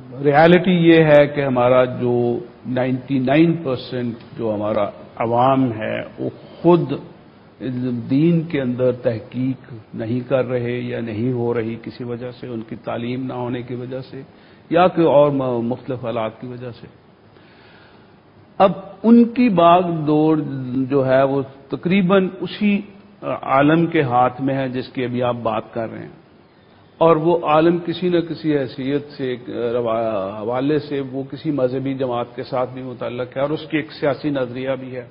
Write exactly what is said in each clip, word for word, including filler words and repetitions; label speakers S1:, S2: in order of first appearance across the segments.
S1: Reality یہ ہے کہ ہمارا جو نائنٹی نائن پرسینٹ جو ہمارا عوام ہے وہ خود دین کے اندر تحقیق نہیں کر رہے یا نہیں ہو رہی کسی وجہ سے، ان کی تعلیم نہ ہونے کی وجہ سے یا کوئی اور مختلف حالات کی وجہ سے۔ اب ان کی باغ دوڑ جو ہے وہ تقریباً اسی عالم کے ہاتھ میں ہے جس کی ابھی آپ بات کر رہے ہیں، اور وہ عالم کسی نہ کسی حیثیت سے حوالے سے وہ کسی مذہبی جماعت کے ساتھ بھی متعلق ہے اور اس کی ایک سیاسی نظریہ بھی ہے۔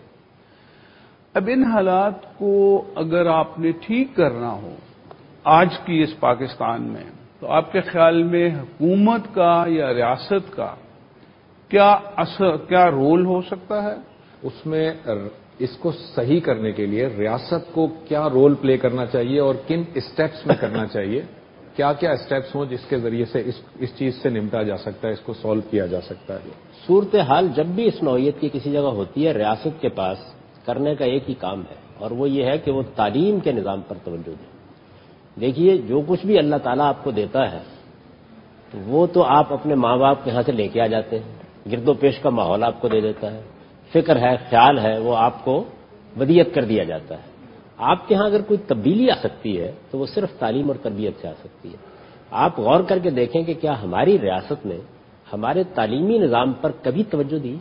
S1: اب ان حالات کو اگر آپ نے ٹھیک کرنا ہو آج کی اس پاکستان میں، تو آپ کے خیال میں حکومت کا یا ریاست کا کیا اثر کیا رول ہو سکتا ہے؟
S2: اس میں اس کو صحیح کرنے کے لیے ریاست کو کیا رول پلے کرنا چاہیے اور کن اسٹیپس میں کرنا چاہیے؟ کیا کیا اسٹیپس ہوں جس کے ذریعے سے اس اس چیز سے نمٹا جا سکتا ہے، اس کو سالو کیا جا سکتا ہے؟
S3: صورتحال جب بھی اس نوعیت کی کسی جگہ ہوتی ہے، ریاست کے پاس کرنے کا ایک ہی کام ہے، اور وہ یہ ہے کہ وہ تعلیم کے نظام پر توجہ دے۔ دیکھیے، جو کچھ بھی اللہ تعالیٰ آپ کو دیتا ہے وہ تو آپ اپنے ماں باپ کے یہاں سے لے کے آ جاتے ہیں، گرد و پیش کا ماحول آپ کو دے دیتا ہے، فکر ہے، خیال ہے، وہ آپ کو ودیت کر دیا جاتا ہے۔ آپ کے ہاں اگر کوئی تبدیلی آ سکتی ہے تو وہ صرف تعلیم اور تربیت سے آ سکتی ہے۔ آپ غور کر کے دیکھیں کہ کیا ہماری ریاست نے ہمارے تعلیمی نظام پر کبھی توجہ دی؟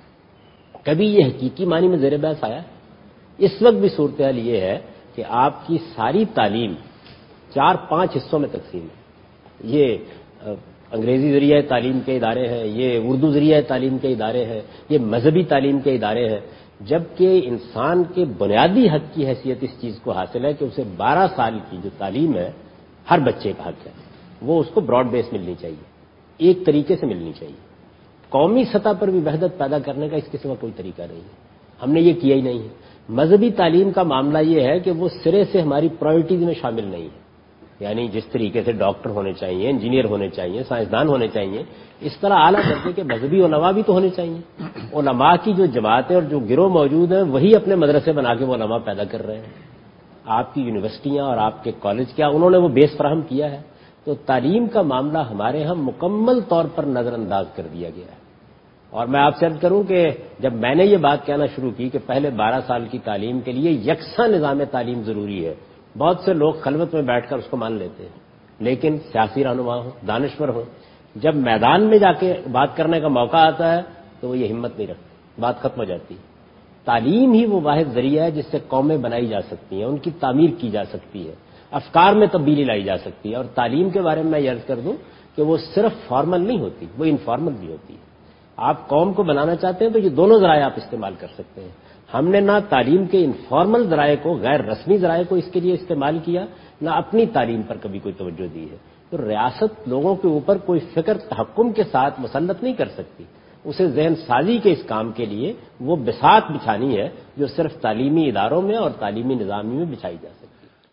S3: کبھی یہ حقیقی معنی میں زیر بحث آیا؟ اس وقت بھی صورتحال یہ ہے کہ آپ کی ساری تعلیم چار پانچ حصوں میں تقسیم ہے۔ یہ انگریزی ذریعہ تعلیم کے ادارے ہیں، یہ اردو ذریعہ تعلیم کے ادارے ہیں، یہ مذہبی تعلیم کے ادارے ہیں، جبکہ انسان کے بنیادی حق کی حیثیت اس چیز کو حاصل ہے کہ اسے بارہ سال کی جو تعلیم ہے ہر بچے کا حق ہے، وہ اس کو براڈ بیس ملنی چاہیے، ایک طریقے سے ملنی چاہیے۔ قومی سطح پر بھی وحدت پیدا کرنے کا اس کے سوا کوئی طریقہ نہیں ہے، ہم نے یہ کیا ہی نہیں ہے۔ مذہبی تعلیم کا معاملہ یہ ہے کہ وہ سرے سے ہماری پرائرٹیز میں شامل نہیں ہے، یعنی جس طریقے سے ڈاکٹر ہونے چاہیے، انجینئر ہونے چاہیے، سائنسدان ہونے چاہیے، اس طرح اعلیٰ درجے کے مذہبی علماء بھی تو ہونے چاہیے۔ علماء کی جو جماعتیں اور جو گروہ موجود ہیں وہی اپنے مدرسے بنا کے وہ علماء پیدا کر رہے ہیں۔ آپ کی یونیورسٹیاں اور آپ کے کالج کیا انہوں نے وہ بیس فراہم کیا ہے؟ تو تعلیم کا معاملہ ہمارے ہاں مکمل طور پر نظر انداز کر دیا گیا ہے۔ اور میں آپ سے عرض کروں کہ جب میں نے یہ بات کہنا شروع کی کہ پہلے بارہ سال کی تعلیم کے لیے یکساں نظام تعلیم ضروری ہے، بہت سے لوگ خلوت میں بیٹھ کر اس کو مان لیتے ہیں، لیکن سیاسی رہنما ہوں، دانشور ہوں، جب میدان میں جا کے بات کرنے کا موقع آتا ہے تو وہ یہ ہمت نہیں رکھتے، بات ختم ہو جاتی ہے۔ تعلیم ہی وہ واحد ذریعہ ہے جس سے قومیں بنائی جا سکتی ہیں، ان کی تعمیر کی جا سکتی ہے، افکار میں تبدیلی لائی جا سکتی ہے۔ اور تعلیم کے بارے میں میں یہ عرض کر دوں کہ وہ صرف فارمل نہیں ہوتی، وہ انفارمل بھی ہوتی ہے۔ آپ قوم کو بنانا چاہتے ہیں تو یہ دونوں ذرائع آپ استعمال کر سکتے ہیں۔ ہم نے نہ تعلیم کے انفارمل ذرائع کو، غیر رسمی ذرائع کو اس کے لیے استعمال کیا، نہ اپنی تعلیم پر کبھی کوئی توجہ دی ہے۔ تو ریاست لوگوں کے اوپر کوئی فکر تحکم کے ساتھ مسلط نہیں کر سکتی، اسے ذہن سازی کے اس کام کے لیے وہ بساط بچھانی ہے جو صرف تعلیمی اداروں میں اور تعلیمی نظام میں بچھائی جا سکتی ہے۔